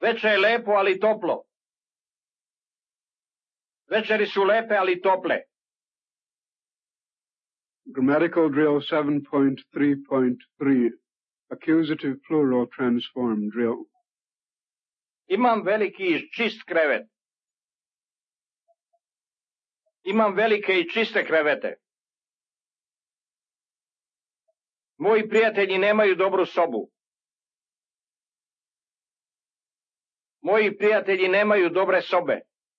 Veče je lepo, ali toplo. Večeri su lepe, ali tople. Grammatical drill 7.3.3. Accusative plural transform drill. Imam veliki i čist krevet. Imam velike i čiste krevete. Moji prijatelji nemaju dobru sobu. Moji prijatelji nemaju dobre sobe.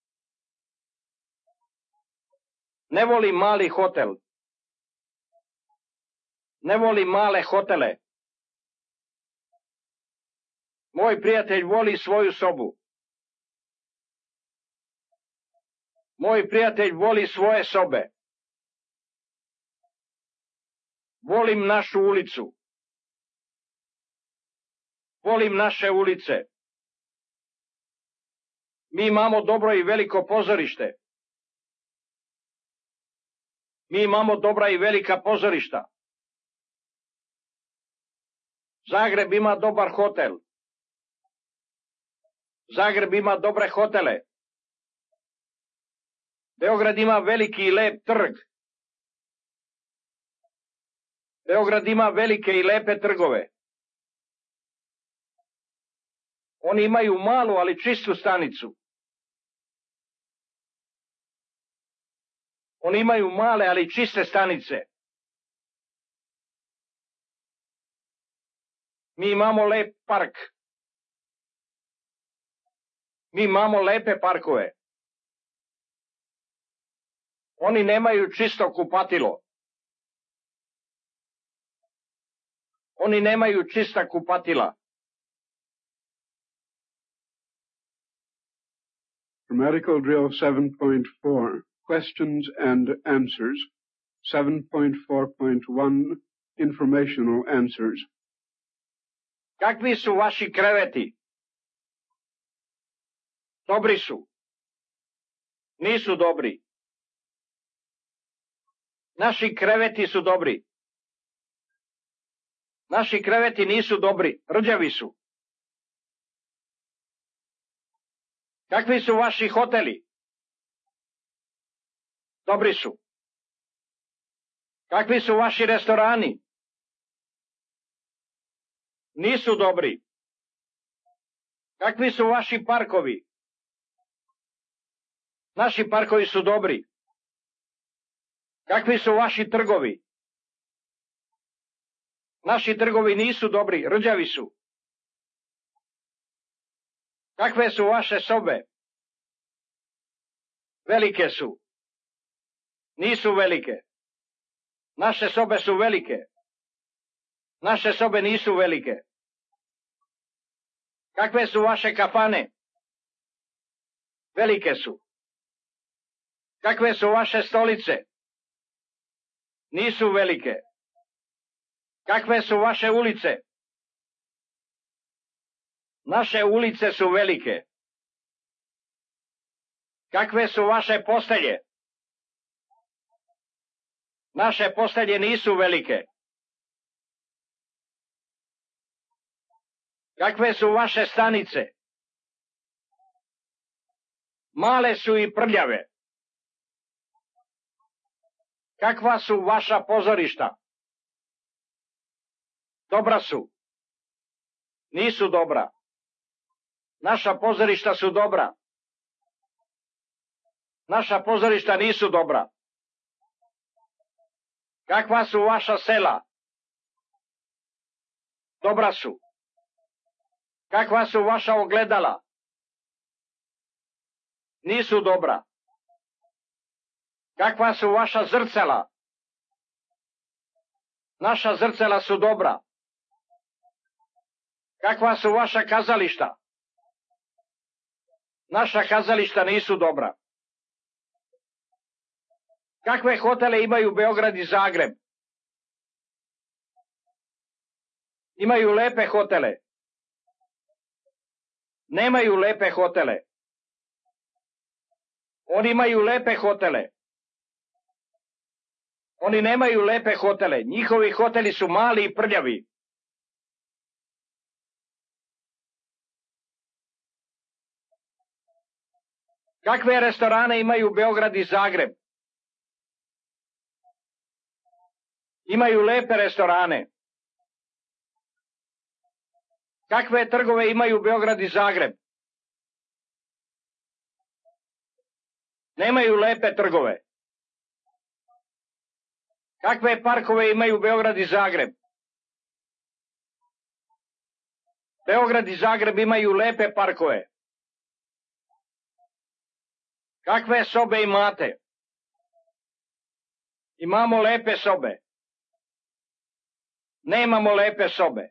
Ne volim mali hotel. Ne volim male hotele. Moj prijatelj voli svoju sobu. Moj prijatelj voli svoje sobe. Volim našu ulicu. Volim naše ulice. Mi imamo dobro i veliko pozorište. Mi imamo dobra i velika pozorišta. Zagreb ima dobar hotel. Zagreb ima dobre hotele. Beograd ima veliki i lep trg. Beograd ima velike i lepe trgove. Oni imaju malu, ali čistu stanicu. Oni imaju male, ali čiste stanice. Mi imamo lep park. Mi imamo lepe parkove. Oni nemaju čisto kupatilo. Oni nemaju čista kupatila. Grammatical drill 7.4. Questions and answers. 7.4.1. Informational answers. Kakvi su vaši kreveti? Dobri su. Nisu dobri. Naši kreveti su dobri. Naši kreveti nisu dobri, rđavi su. Kakvi su vaši hoteli? Dobri su. Kakvi su vaši restorani? Nisu dobri. Kakvi su vaši parkovi? Naši parkovi su dobri. Kakvi su vaši trgovi? Naši trgovi nisu dobri, rđavi su. Kakve su vaše sobe? Velike su. Nisu velike. Naše sobe su velike. Naše sobe nisu velike. Kakve su vaše kafane? Velike su. Kakve su vaše stolice? Nisu velike. Kakve su vaše ulice? Naše ulice su velike. Kakve su vaše postelje? Naše postelje nisu velike. Kakve su vaše stanice? Male su i prljave. Kakva su vaša pozorišta? Dobra su. Nisu dobra. Naša pozorišta su dobra. Naša pozorišta nisu dobra. Kakva su vaša sela? Dobra su. Kakva su vaša ogledala? Nisu dobra. Kakva su vaša zrcala? Naša zrcala su dobra. Kakva su vaša kazališta? Naša kazališta nisu dobra. Kakve hotele imaju Beograd i Zagreb? Imaju lepe hotele. Nemaju lepe hotele. Oni imaju lepe hotele. Oni nemaju lepe hotele. Njihovi hoteli su mali i prljavi. Kakve restorane imaju Beograd i Zagreb? Imaju lepe restorane. Kakve trgove imaju Beograd i Zagreb? Nemaju lepe trgove. Kakve parkove imaju Beograd i Zagreb? Beograd i Zagreb imaju lepe parkove. Kakve sobe imate? Imamo lepe sobe. Nemamo lepe sobe.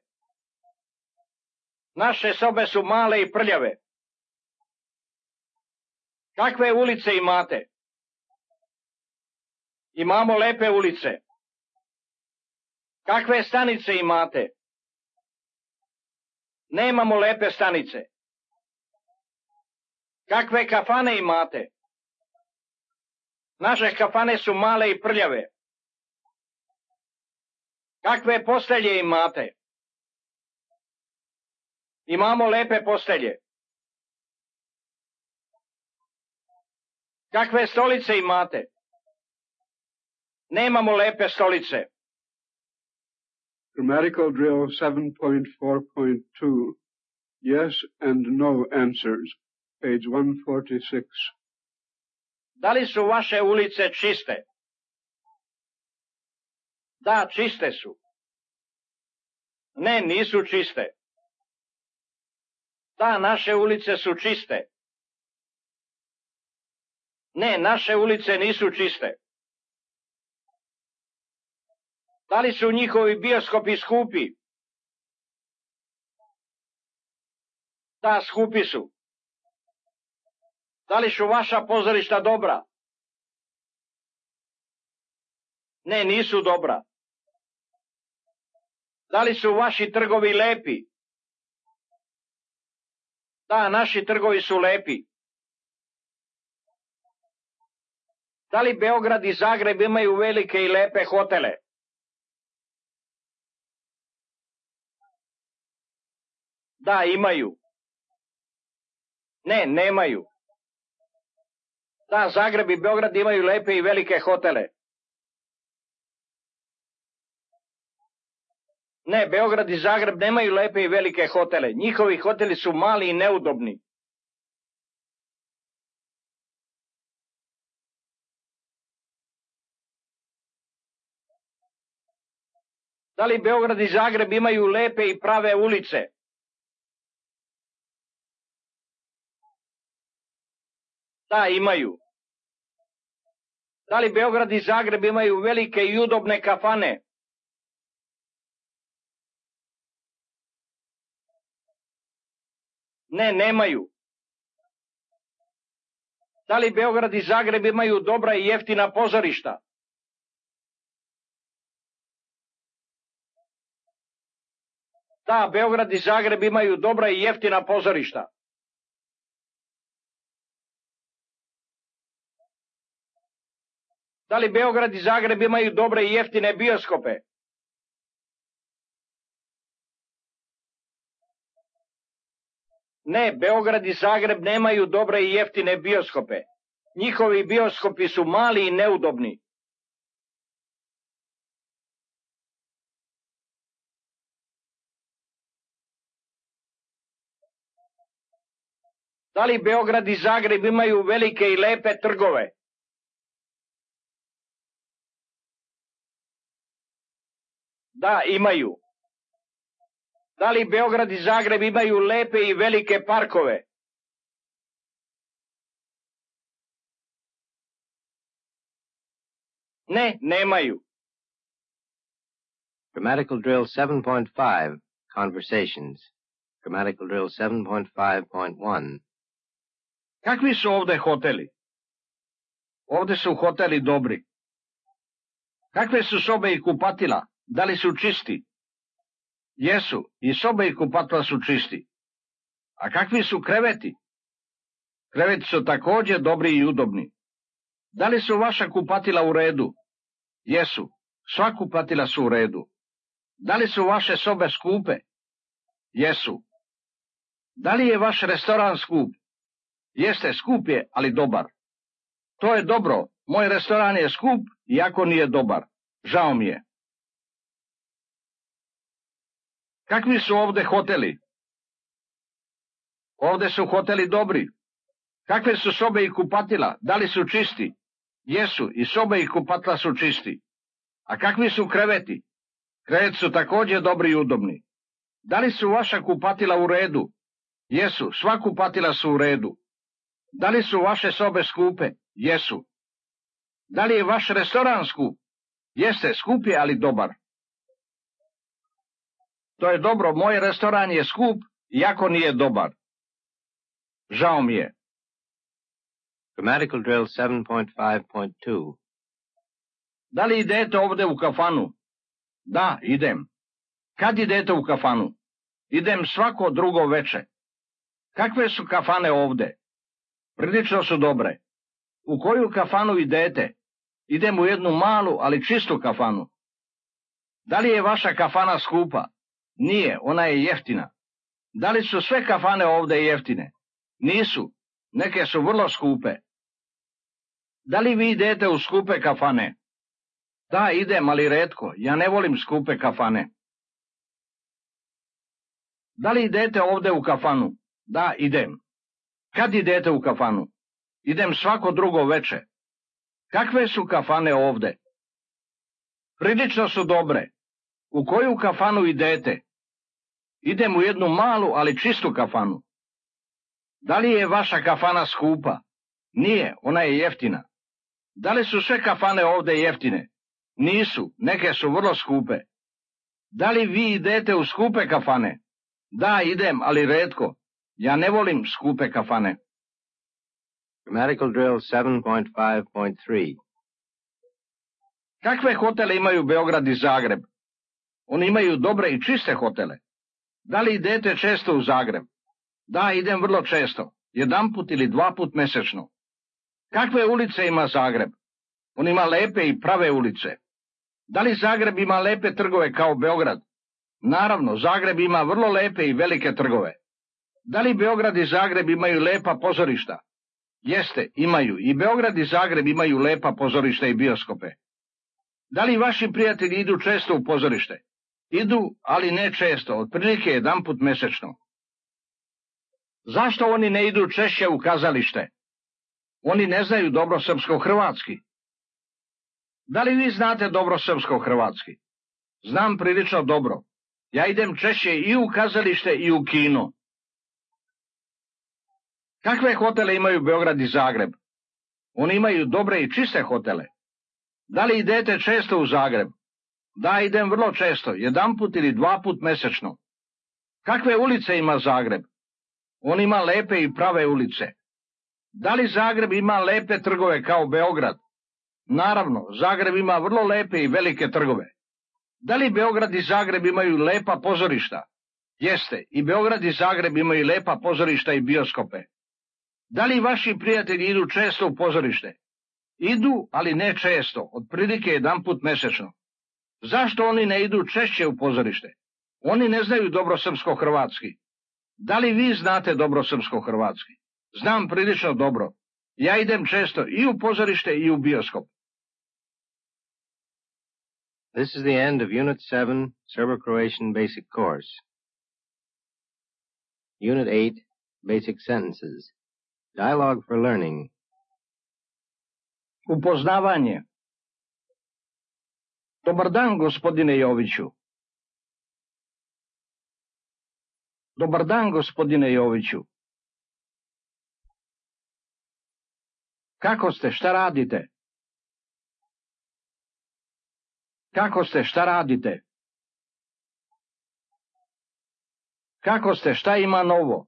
Naše sobe su male i prljave. Kakve ulice imate? Imamo lepe ulice. Kakve stanice imate? Nemamo lepe stanice. Kakve kafane imate? Naše kafane su male i prljave. Kakve postelje imate? Imamo lepe postelje. Kakve stolice imate? Nemamo lepe stolice. Grammatical drill 7.4.2. Yes and no answers. Page 146. Da li su vaše ulice čiste? Da, čiste su. Ne, nisu čiste. Da, naše ulice su čiste. Ne, naše ulice nisu čiste. Da li su njihovi bioskopi skupi? Da, skupi su. Da li su vaša pozorišta dobra? Ne, nisu dobra. Da li su vaši trgovi lepi? Da, naši trgovi su lepi. Da li Beograd i Zagreb imaju velike i lepe hotele? Da, imaju. Ne, nemaju. Da, Zagreb i Beograd imaju lepe i velike hotele. Ne, Beograd i Zagreb nemaju lepe i velike hotele. Njihovi hoteli su mali i neudobni. Da li Beograd i Zagreb imaju lepe i prave ulice? Da, imaju. Da li Beograd i Zagreb imaju velike i udobne kafane? Ne, nemaju. Da li Beograd i Zagreb imaju dobra i jeftina pozorišta? Da, Beograd i Zagreb imaju dobra i jeftina pozorišta. Da li Beograd i Zagreb imaju dobre i jeftine bioskope? Ne, Beograd i Zagreb nemaju dobre i jeftine bioskope. Njihovi bioskopi su mali i neudobni. Da li Beograd i Zagreb imaju velike i lepe trgove? Da, imaju. Da li Beograd i Zagreb imaju lepe i velike parkove? Ne, nemaju. Grammatical drill 7.5, Conversations. Grammatical drill 7.5.1. Kakvi su ovde hoteli? Ovde su hoteli dobri. Kakve su sobe i kupatila? Da li su čisti? Jesu, i sobe i kupatila su čisti. A kakvi su kreveti? Kreveti su takođe dobri i udobni. Da li su vaša kupatila u redu? Jesu, sva kupatila su u redu. Da li su vaše sobe skupe? Jesu. Da li je vaš restoran skup? Jeste, skup je, ali dobar. To je dobro, moj restoran je skup, iako nije dobar. Žao mi je. Kakvi su ovde hoteli? Ovde su hoteli dobri. Kakve su sobe i kupatila? Da li su čisti? Jesu, i sobe i kupatila su čisti. A kakvi su kreveti? Kreveti su također dobri i udobni. Da li su vaša kupatila u redu? Jesu, sva kupatila su u redu. Da li su vaše sobe skupe? Jesu. Da li je vaš restoran skup? Jeste, skup je, ali dobar. To je dobro, moj restoran je skup, iako nije dobar. Žao mi je. Grammatical drill 7.5.2. Da li idete ovde u kafanu? Da, idem. Kad idete u kafanu? Idem svako drugo veče. Kakve su kafane ovde? Prilično su dobre. U koju kafanu idete? Idem u jednu malu, ali čistu kafanu. Da li je vaša kafana skupa? Nije, ona je jeftina. Da li su sve kafane ovde jeftine? Nisu, neke su vrlo skupe. Da li vi idete u skupe kafane? Da, idem, ali retko, ja ne volim skupe kafane. Da li idete ovde u kafanu? Da, idem. Kad idete u kafanu? Idem svako drugo veče. Kakve su kafane ovde? Prilično su dobre. U koju kafanu idete? Idem u jednu malu, ali čistu kafanu. Da li je vaša kafana skupa? Nije, ona je jeftina. Da li su sve kafane ovde jeftine? Nisu, neke su vrlo skupe. Da li vi idete u skupe kafane? Da, idem, ali retko. Ja ne volim skupe kafane. Grammatical drill 7.5.3. Kakve hotele imaju Beograd i Zagreb? Oni imaju dobre i čiste hotele. Da li idete često u Zagreb? Da, idem vrlo često, jedanput ili 2 puta mesečno. Kakve ulice ima Zagreb? On ima lepe i prave ulice. Da li Zagreb ima lepe trgove kao Beograd? Naravno, Zagreb ima vrlo lepe i velike trgove. Da li Beograd i Zagreb imaju lepa pozorišta? Jeste, imaju. I Beograd i Zagreb imaju lepa pozorišta i bioskope. Da li vaši prijatelji idu često u pozorište? Idu, ali ne često, otprilike jedanput mesečno. Zašto oni ne idu češće u kazalište? Oni ne znaju dobro srpsko-hrvatski. Da li vi znate dobro srpsko-hrvatski? Znam prilično dobro. Ja idem češće i u kazalište i u kino. Kakve hotele imaju Beograd i Zagreb? Oni imaju dobre i čiste hotele. Da li idete često u Zagreb? Da, idem vrlo često, jedanput ili 2 puta mesečno. Kakve ulice ima Zagreb? On ima lepe i prave ulice. Da li Zagreb ima lepe trgove kao Beograd? Naravno, Zagreb ima vrlo lepe i velike trgove. Da li Beograd i Zagreb imaju lepa pozorišta? Jeste, i Beograd i Zagreb imaju lepa pozorišta i bioskope. Da li vaši prijatelji idu često u pozorište? Idu, ali ne često, otprilike jedanput mesečno. Zašto oni ne idu češće u pozorište? Oni ne znaju dobro srpsko-hrvatski. Da li vi znate dobro srpsko-hrvatski? Znam prilično dobro. Ja idem često i u pozorište i u bioskop. This is the end of Unit 7, Serbo-Croatian Basic Course. Unit 8, Basic Sentences. Dialogue for Learning. Upoznavanje. Dobar dan, gospodine Joviću. Dobar dan, gospodine Joviću. Kako ste, šta radite? Kako ste, šta radite? Kako ste, šta ima novo?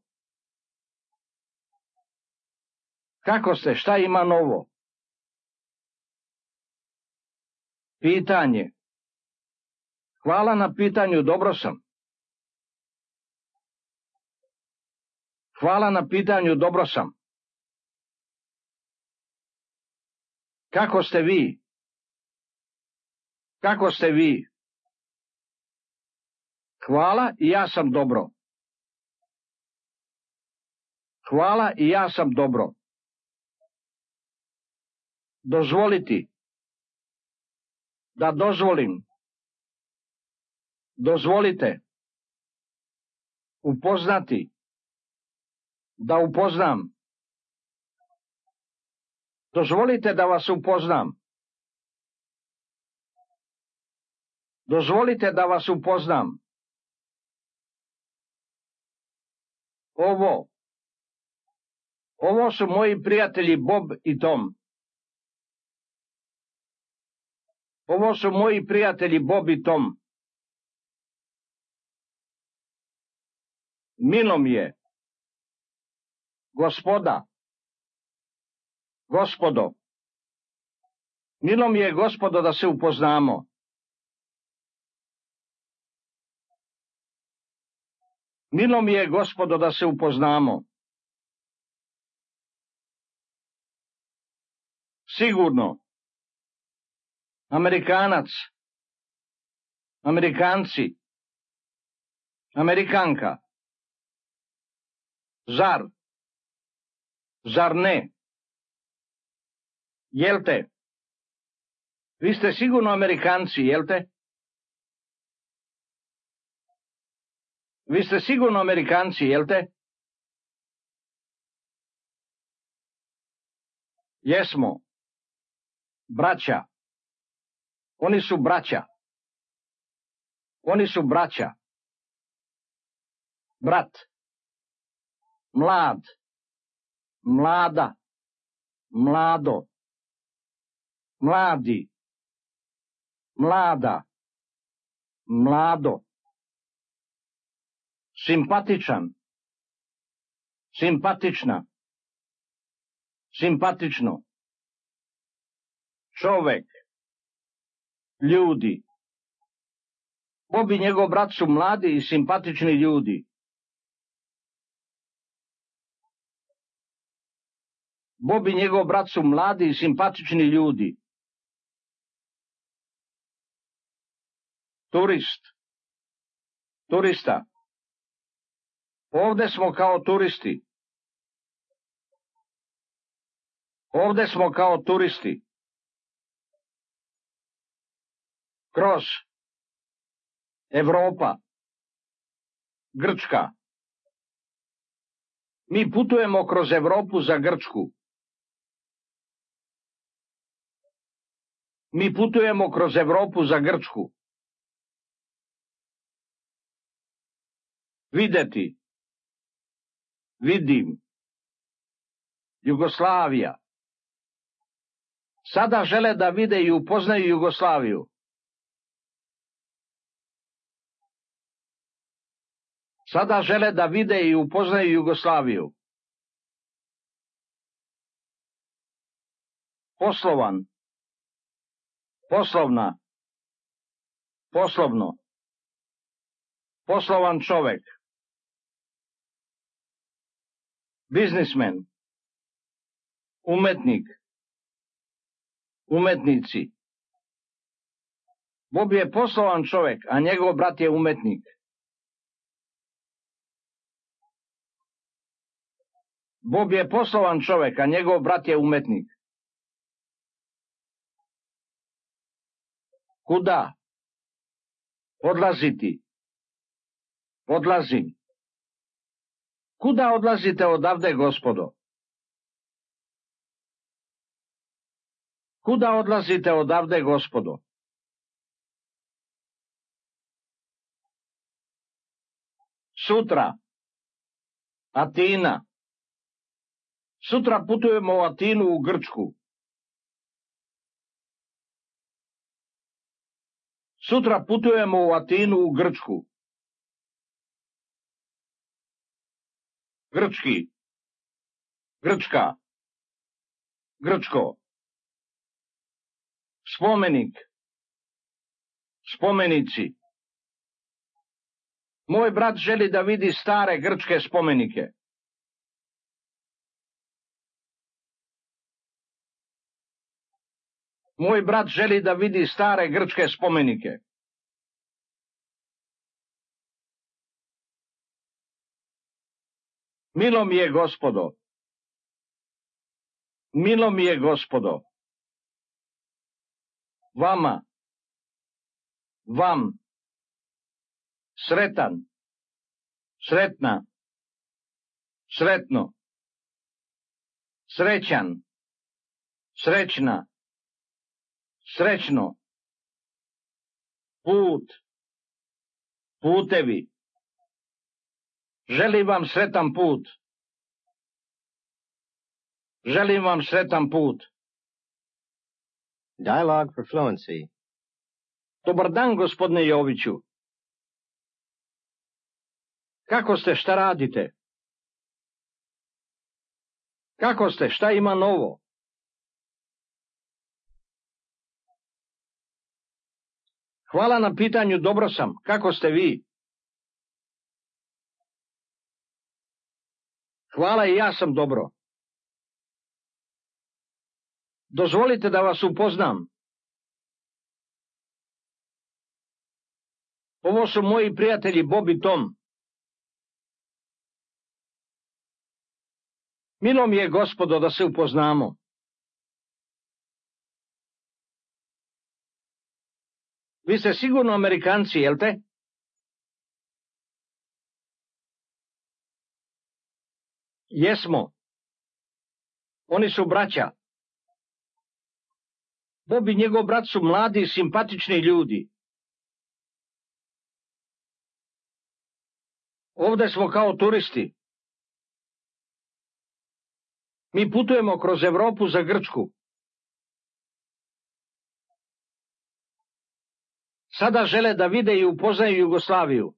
Kako ste, šta ima novo? Pitanje. Hvala na pitanju, dobro sam. Hvala na pitanju, dobro sam. Kako ste vi? Kako ste vi? Hvala i ja sam dobro. Hvala i ja sam dobro. Dozvoliti. Da dozvolim. Dozvolite. Upoznati. Da upoznam. Dozvolite da vas upoznam. Dozvolite da vas upoznam. Ovo su moji prijatelji Bob i Tom. Ovo su moji prijatelji Bob i Tom. Milo mi je. Gospodo. Milo mi je, gospodo, da se upoznamo. Milo mi je, gospodo, da se upoznamo. Sigurno. Amerikanac. Amerikanci. Amerikanka. Zar ne? Jel te? Vi ste sigurno Amerikanci, jel te? Vi ste sigurno Amerikanci, jel te? Jesmo. Braća. Oni su braća. Oni su braća. Brat. Mlad. Mlada. Mlado. Mladi. Mlada. Mlado. Simpatičan. Simpatična. Simpatično. Čovek. Ljudi. Bob i njegov brat su mladi i simpatični ljudi. Bob i njegov brat su mladi i simpatični ljudi. Turist. Turista. Ovde smo kao turisti. Ovde smo kao turisti. Kroz. Evropa. Grčka. Mi putujemo kroz Evropu za Grčku. Mi putujemo kroz Evropu za Grčku. Videti. Vidim. Jugoslavija. Sada žele da vide i upoznaju Jugoslaviju. Sada žele da vide i upoznaju Jugoslaviju. Poslovan. Poslovna. Poslovno. Poslovan čovek. Biznismen. Umetnik. Umetnici. Bob je poslovan čovek, a njegov brat je umetnik. Bob je poslovan čovek, a njegov brat je umetnik. Kuda? Odlaziti. Odlazim. Kuda odlazite odavde, gospodo? Kuda odlazite odavde, gospodo? Sutra. Atina. Sutra putujemo u Atinu u Grčku. Sutra putujemo u Atinu u Grčku. Grčki. Grčka. Grčko. Spomenik. Spomenici. Moj brat želi da vidi stare grčke spomenike. Moj brat želi da vidi stare grčke spomenike. Milo mi je Gospodo. Milo mi je Gospodo. Vama. Vam. Sretan. Sretna. Sretno. Srećan. Srećna. Srećno. Put. Putevi. Želim vam sretan put. Želim vam sretan put. Dialogue for fluency. Dobar dan, gospodine Joviću. Kako ste, šta radite? Kako ste, šta ima novo? Hvala na pitanju, dobro sam. Kako ste vi? Hvala, i ja sam dobro. Dozvolite da vas upoznam. Ovo su moji prijatelji Bob i Tom. Milo mi je, Gospodo, da se upoznamo. Vi ste sigurno Amerikanci, jel te? Jesmo. Oni su braća. Bob i njegov brat su mladi i simpatični ljudi. Ovde smo kao turisti. Mi putujemo kroz Evropu za Grčku. Sada žele da vide i upoznaju Jugoslaviju.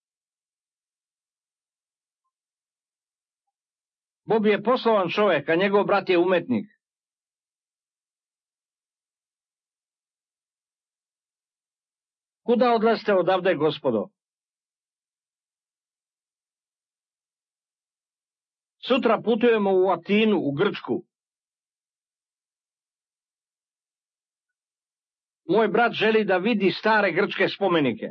Bob je poslovan čovek, a njegov brat je umetnik. Kuda odlazite odavde, gospodo? Sutra putujemo u Atinu, u Grčku. Moj brat želi da vidi stare grčke spomenike.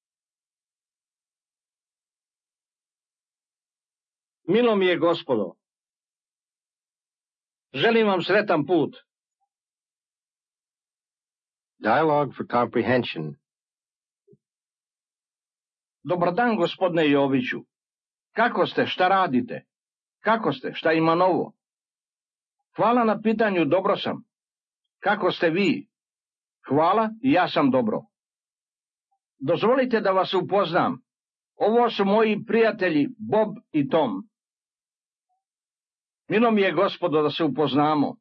Milo mi je, gospodo. Želim vam sretan put. Dialogue for comprehension. Dobar dan, gospodine Joviću. Kako ste, šta radite? Kako ste, šta ima novo? Hvala na pitanju, dobro sam. Kako ste vi? Hvala, i ja sam dobro. Dozvolite da vas upoznam. Ovo su moji prijatelji Bob i Tom. Milo mi je, gospodo, da se upoznamo.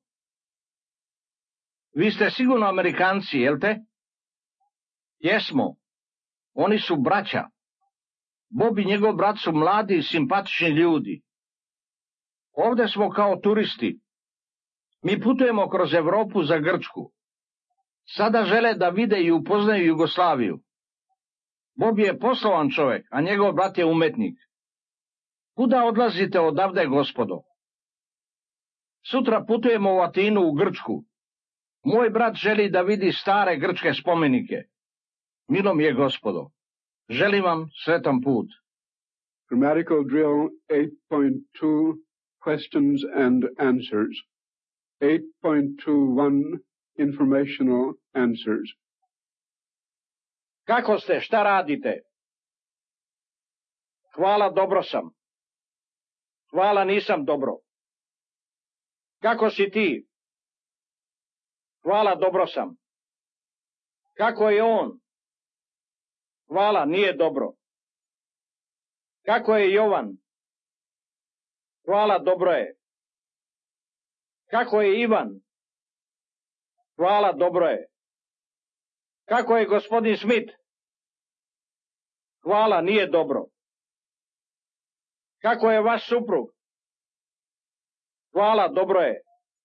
Vi ste sigurno Amerikanci, jel te? Jesmo. Oni su braća. Bob i njegov brat su mladi i simpatični ljudi. Ovde smo kao turisti. Mi putujemo kroz Evropu za Grčku. Sada žele da vide i upoznaju Jugoslaviju. Bob je poslovan čovek, a njegov brat je umetnik. Kuda odlazite odavde, gospodo? Sutra putujemo u Atinu, u Grčku. Moj brat želi da vidi stare grčke spomenike. Milo mi je, gospodo. Želim vam sretan put. Grammatical drill 8.2, questions and answers. 8.21, informational answers. Kako ste, šta radite? Hvala, dobro sam. Hvala, nisam dobro. Kako si ti? Hvala, dobro sam. Kako je on? Hvala, nije dobro. Kako je Jovan? Hvala, dobro je. Kako je Ivan? Hvala, dobro je. Kako je gospodin Smith? Hvala, nije dobro. Kako je vaš suprug? Hvala, dobro je.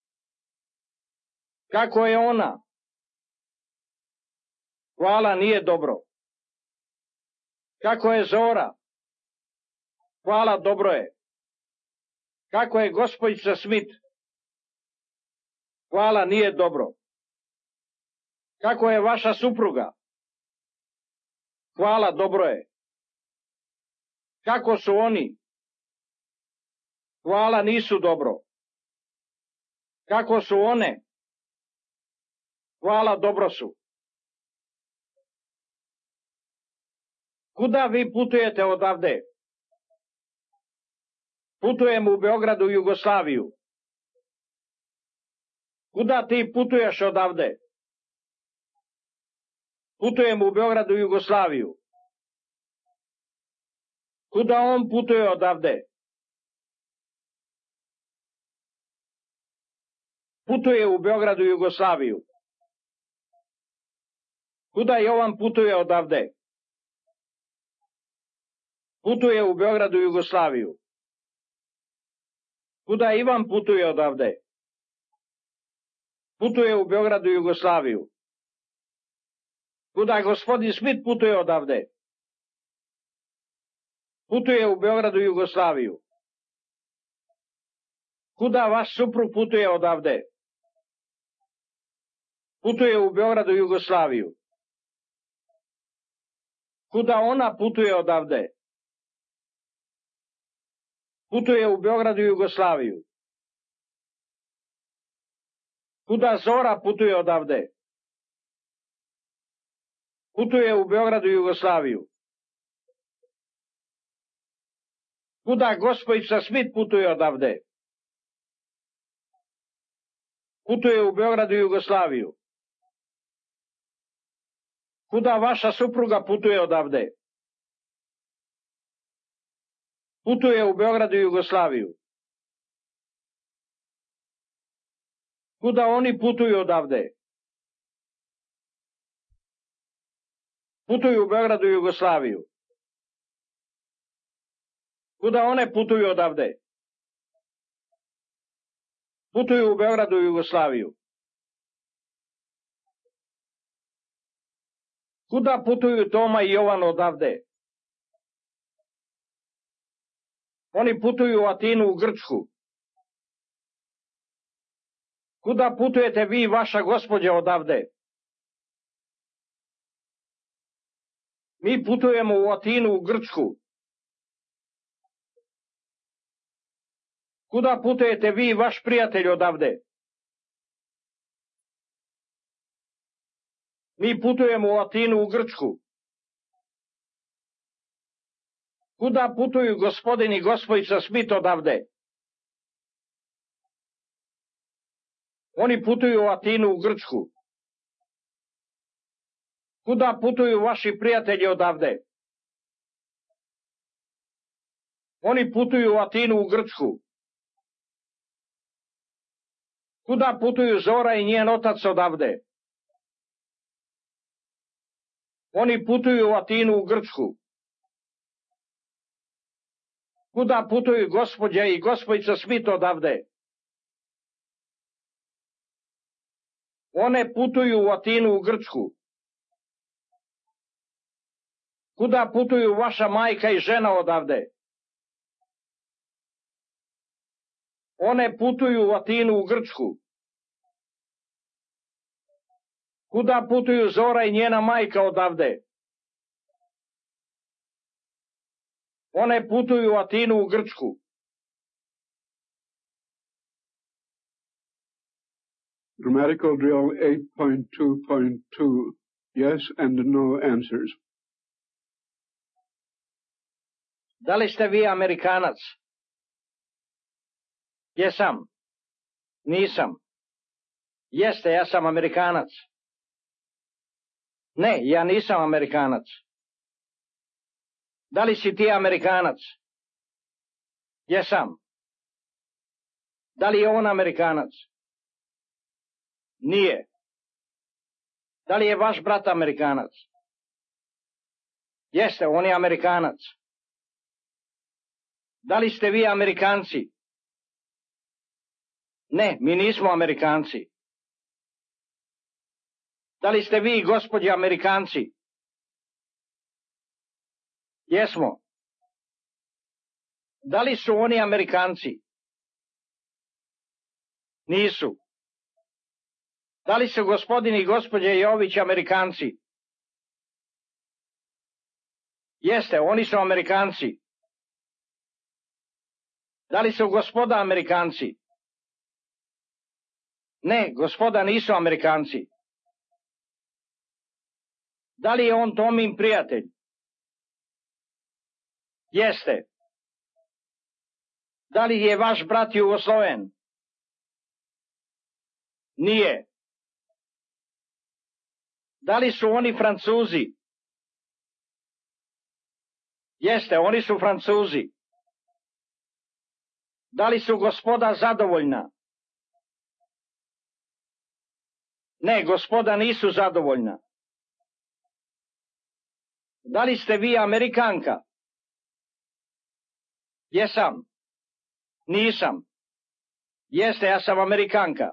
Kako je ona? Hvala, nije dobro. Kako je Zora? Hvala, dobro je. Kako je gospođica Smith? Hvala, nije dobro. Kako je vaša supruga? Hvala, dobro je. Kako su oni? Hvala, nisu dobro. Kako su one? Hvala, dobro su. Kuda vi putujete odavde? Putujem u Beogradu u Jugoslaviju. Kuda ti putuješ odavde? Putujem u Beogradu u Jugoslaviju. Kuda on putuje odavde? Putuje u Beogradu u Jugoslaviju. Kuda Jovan putuje odavde? Putuje u Beogradu u Jugoslaviju. Kuda Ivan putuje odavde? Putuje u Beogradu u Jugoslaviju. Kuda gospodin Smith putuje odavde? Putuje u Beogradu u Jugoslaviju. Kuda vaš suprug putuje odavde? Putuje u Beogradu u Jugoslaviju. Kuda ona putuje odavde? Putuje u Beogradu u Jugoslaviju. Kuda Zora putuje odavde? Putuje u Beogradu u Jugoslaviju. Kuda gospojica Smith putuje odavde? Putuje u Beogradu u Jugoslaviju. Kuda vaša supruga putuje odavde? Putuje u Beogradu u Jugoslaviju. Kuda oni putuju odavde? Putuju u Beogradu u Jugoslaviju. Kuda one putuju odavde? Putuju u Beogradu u Jugoslaviju. Kuda putuju Toma i Jovan odavde? Oni putuju u Atinu u Grčku. Kuda putujete vi i vaša gospođa odavde? Mi putujemo u Atinu u Grčku. Kuda putujete vi i vaš prijatelj odavde? Mi putujemo u Atinu u Grčku. Kuda putuju gospodin i gospojica Smith odavde? Oni putuju u Atinu u Grčku. Kuda putuju vaši prijatelji odavde? Oni putuju u Atinu u Grčku. Kuda putuju Zora i njen otac odavde? Oni putuju u Atinu u Grčku. Kuda putuju gospođa i gospojica Smith odavde? One putuju u Atinu u Grčku. Kuda putuju vaša majka i žena odavde? One putuju u Atinu u Grčku. Kuda putuju Zora i njena majka odavde? One putuju u Atinu u Grčku. Grammatical drill 8.2.2. Yes and no answers. Da li ste vi Amerikanac? Jesam. Nisam. Jeste, ja sam Amerikanac. Ne, ja nisam Amerikanac. Da li si ti Amerikanac? Jesam. Da li je on Amerikanac? Nije. Da li je vaš brat Amerikanac? Jeste, on je Amerikanac. Da li ste vi Amerikanci? Ne, mi nismo Amerikanci. Da li ste vi, gospođe, Amerikanci? Jesmo. Da li su oni Amerikanci? Nisu. Da li su gospodin i gospođe Jović Amerikanci? Jeste, oni su Amerikanci. Da li su gospoda Amerikanci? Ne, gospoda nisu Amerikanci. Da li je on Tomin prijatelj? Jeste. Da li je vaš brat Jugosloven? Nije. Da li su oni Francuzi? Jeste, oni su Francuzi. Da li su gospoda zadovoljna? Ne, gospoda nisu zadovoljna. Da li ste vi Amerikanka? Jesam. Nisam. Jeste, ja sam Amerikanka.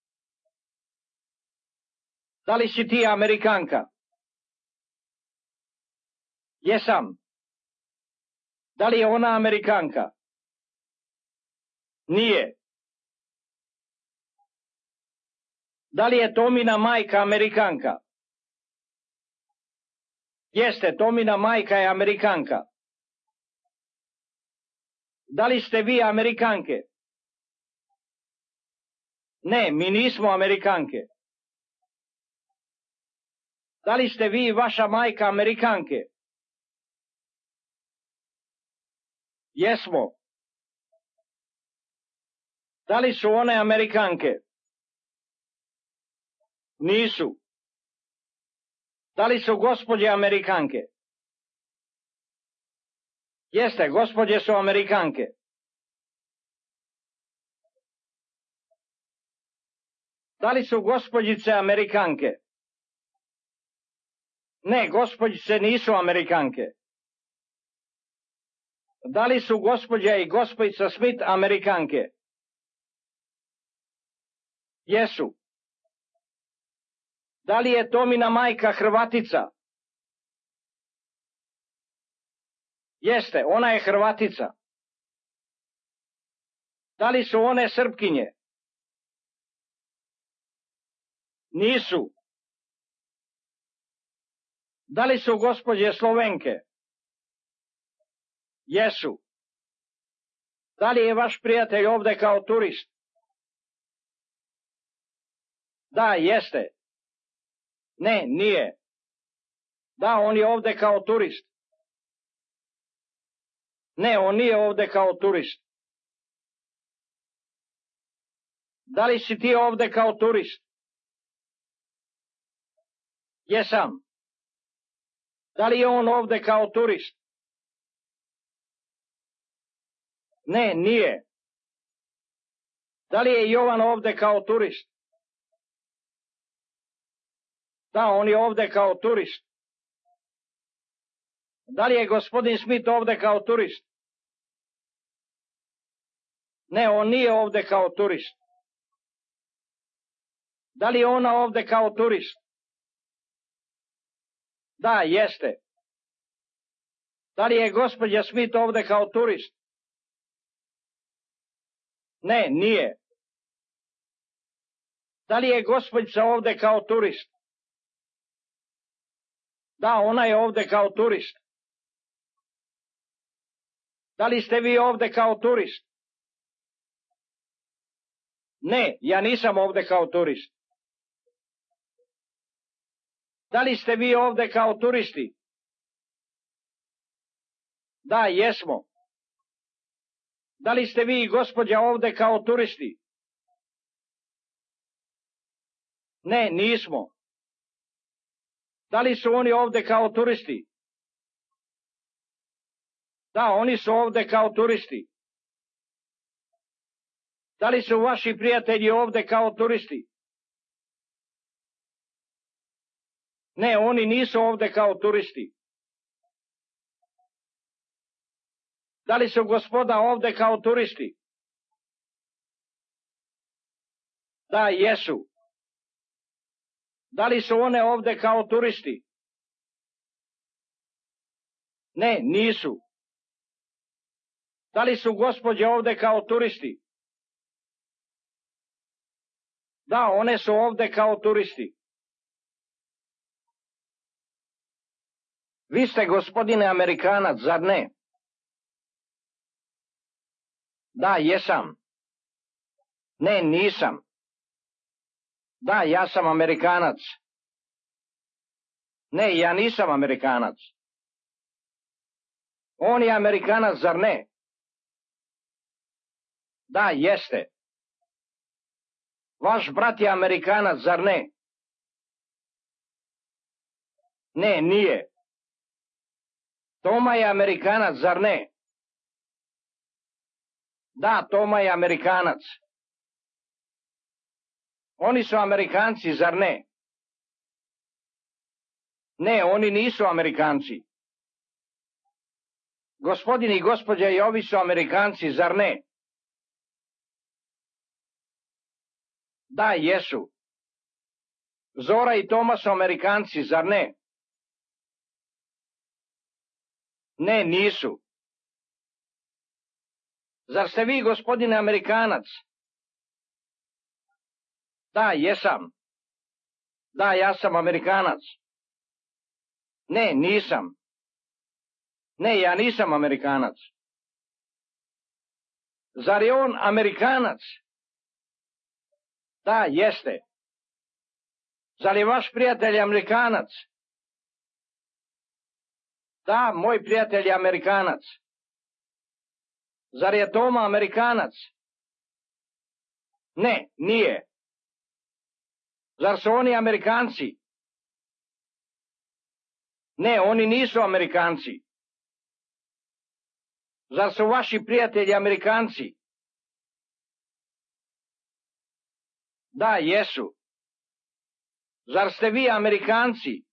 Da li si ti Amerikanka? Jesam. Da li je ona Amerikanka? Nije. Da li je Tomina majka Amerikanka? Jeste, Tomina majka je Amerikanka. Da li ste vi Amerikanke? Ne, mi nismo Amerikanke. Da li ste vi i vaša majka Amerikanke? Jesmo. Da li su one Amerikanke? Nisu. Da li su gospođe Amerikanke? Jeste, gospođe su Amerikanke. Da li su gospođice Amerikanke? Ne, gospođice nisu Amerikanke. Da li su gospođa i gospođica Smith Amerikanke? Jesu. Da li je Tomina majka Hrvatica? Jeste, ona je Hrvatica. Da li su one Srpkinje? Nisu. Da li su gospođe Slovenke? Jesu. Da li je vaš prijatelj ovde kao turist? Da, jeste. Ne, nije. Da, on je ovde kao turist. Ne, on nije ovde kao turist. Da li si ti ovde kao turist? Jesam. Da li je on ovde kao turist? Ne, nije. Da li je Jovan ovde kao turist? Da, on je ovde kao turist. Da li je gospodin Smith ovde kao turist? Ne, on nije ovde kao turist. Da li je ona ovde kao turist? Da, jeste. Da li je gospođa Smith ovde kao turist? Ne, nije. Da li je gospođica ovde kao turist? Da, ona je ovde kao turist. Da li ste vi ovde kao turist? Ne, ja nisam ovde kao turist. Da li ste vi ovde kao turisti? Da, jesmo. Da li ste vi i gospođa ovde kao turisti? Ne, nismo. Da li su oni ovde kao turisti? Da, oni su ovde kao turisti. Da li su vaši prijatelji ovde kao turisti? Ne, oni nisu ovde kao turisti. Da li su gospoda ovde kao turisti? Da, jesu. Da li su one ovde kao turisti? Ne, nisu. Da li su gospođe ovde kao turisti? Da, one su ovde kao turisti. Vi ste, gospodine Amerikanac, zar ne? Da, jesam. Ne, nisam. Da, ja sam Amerikanac. Ne, ja nisam Amerikanac. On je Amerikanac, zar ne? Da, jeste. Vaš brat je Amerikanac, zar ne? Ne, nije. Toma je Amerikanac, zar ne? Da, Toma je Amerikanac. Oni su Amerikanci, zar ne? Ne, oni nisu Amerikanci. Gospodin i gospođa i ovi su Amerikanci, zar ne? Da, jesu. Zora i Toma su Amerikanci, zar ne? Ne, nisu. Zar ste vi, gospodine, Amerikanac? Da, jesam. Da, ja sam Amerikanac. Ne, nisam. Ne, ja nisam Amerikanac. Zar je on Amerikanac? Da, jeste. Zar je vaš prijatelj Amerikanac? Da, moj prijatelj je Amerikanac. Zar je Toma Amerikanac? Ne, nije. Zar su oni Amerikanci? Ne, oni nisu Amerikanci. Zar su vaši prijatelji Amerikanci? Da, jesu. Zar ste vi Amerikanci?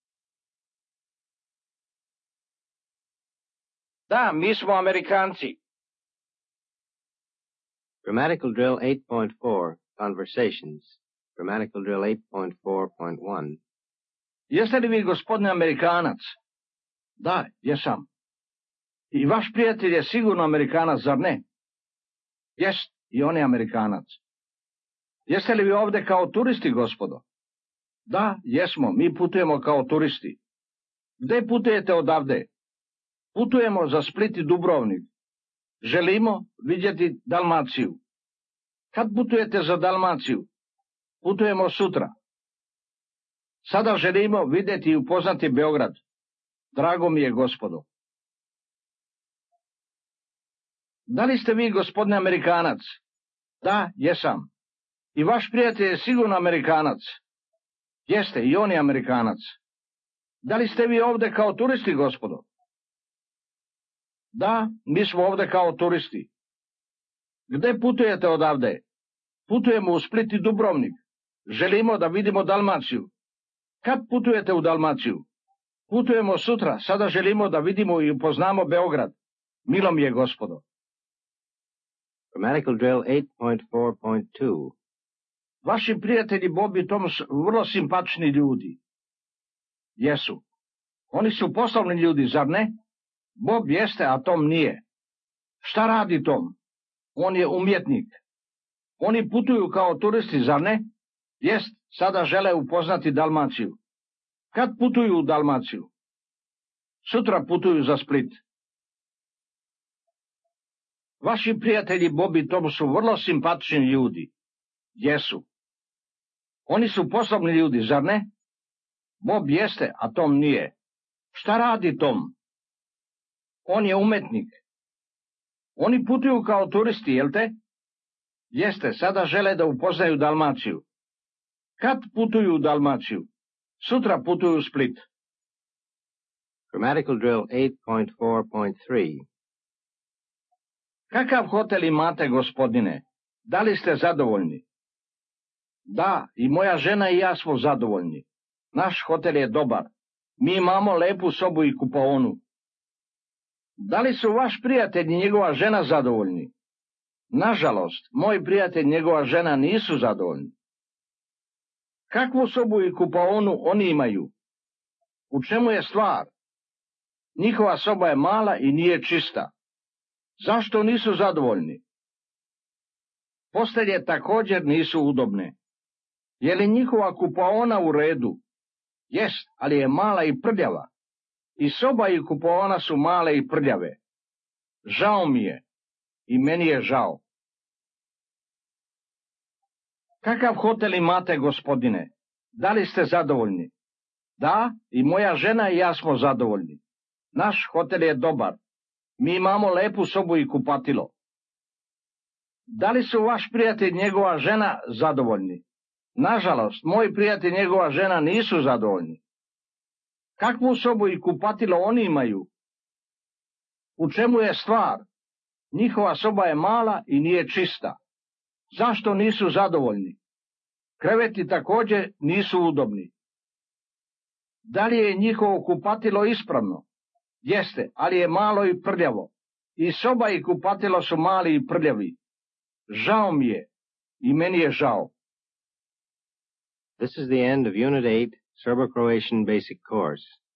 Da, mi smo Amerikanci. Grammatical drill 8.4, Conversations. Grammatical drill 8.4.1. Jeste li vi, gospodine, Amerikanac? Da, jesam. I vaš prijatelj je sigurno Amerikanac, zar ne? Jest, i on je Amerikanac. Jeste li vi ovde kao turisti, gospodo? Da, jesmo, mi putujemo kao turisti. Gde putujete odavde? Putujemo za Split i Dubrovnik. Želimo vidjeti Dalmaciju. Kad putujete za Dalmaciju? Putujemo sutra. Sada želimo vidjeti i upoznati Beograd. Drago mi je, gospodo. Da li ste vi, gospodine, Amerikanac? Da, jesam. I vaš prijatelj je sigurno Amerikanac. Jeste, i on je Amerikanac. Da li ste vi ovde kao turisti, gospodo? Da, mi smo ovde kao turisti. Gde putujete odavde? Putujemo u Split i Dubrovnik. Želimo da vidimo Dalmaciju. Kad putujete u Dalmaciju? Putujemo sutra, sada želimo da vidimo i upoznamo Beograd. Milo mi je, gospodo. Grammatical drill 8.4.2. Vaši prijatelji Bob i Tom su vrlo simpatični ljudi. Jesu. Oni su poslovni ljudi, zar ne? Bob jeste, a Tom nije. Šta radi Tom? On je umjetnik. Oni putuju kao turisti, zar ne? Jest, sada žele upoznati Dalmaciju. Kad putuju u Dalmaciju? Sutra putuju za Split. Vaši prijatelji Bob i Tom su vrlo simpatični ljudi. Jesu. Oni su poslovni ljudi, zar ne? Bob jeste, a Tom nije. Šta radi Tom? On je umetnik. Oni putuju kao turisti, jel te? Jeste, sada žele da upoznaju Dalmaciju. Kad putuju u Dalmaciju? Sutra putuju u Split. Grammatical drill 8.4.3. Kakav hotel imate, gospodine? Da li ste zadovoljni? Da, i moja žena i ja smo zadovoljni. Naš hotel je dobar. Mi imamo lepu sobu i kupaonu. Da li su vaš prijatelj i njegova žena zadovoljni? Nažalost, moj prijatelj i njegova žena nisu zadovoljni. Kakvu sobu i kupaonu oni imaju? U čemu je stvar? Njihova soba je mala i nije čista. Zašto nisu zadovoljni? Postelje također nisu udobne. Je li njihova kupaona u redu? Jest, ali je mala i prljava. I soba i kupaona su male i prljave. Žao mi je. I meni je žao. Kakav hotel imate, gospodine? Da li ste zadovoljni? Da, i moja žena i ja smo zadovoljni. Naš hotel je dobar. Mi imamo lepu sobu i kupatilo. Da li su vaš prijatelj i njegova žena zadovoljni? Nažalost, moj prijatelj i njegova žena nisu zadovoljni. Kakvu sobu i kupatilo oni imaju? U čemu je stvar? Njihova soba je mala i nije čista. Zašto nisu zadovoljni? Kreveti također nisu udobni. Da li je njihovo kupatilo ispravno? Jeste, ali je malo i prljavo. I soba i kupatilo su mali i prljavi. Žao mi je. I meni je žao. This is the end of Unit 8, Serbo-Croatian Basic Course.